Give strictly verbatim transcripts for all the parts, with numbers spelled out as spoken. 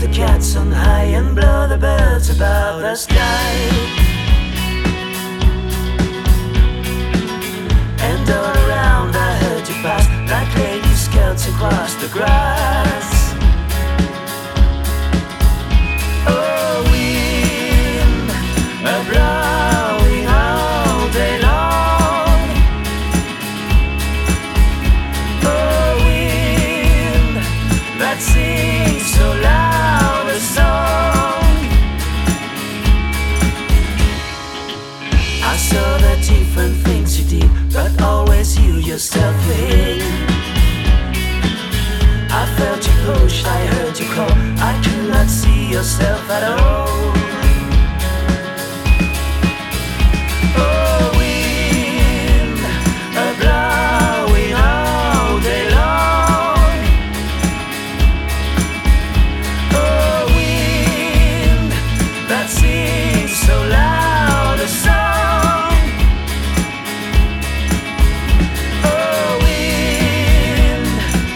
the cats on high and blow the birds above the sky. And all around I heard you pass like lady skirts across the grass. Oh, wind a blowing all day long. Oh, wind that sings so loud a song. I saw the different things you did, but always you yourself win. I felt you push, I heard you call, I could not see yourself at all. Oh, wind a blowing all day long. Oh, wind that sings so loud a song. Oh, wind,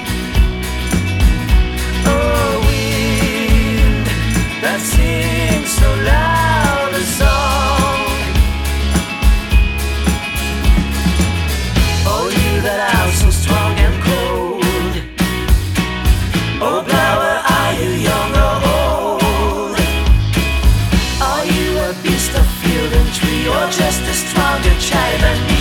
oh, wind that sings so loud a song. Oh, you that are so strong and cold. Oh, blower, are you young or old? Are you a beast of field and tree, or just a stronger child than me?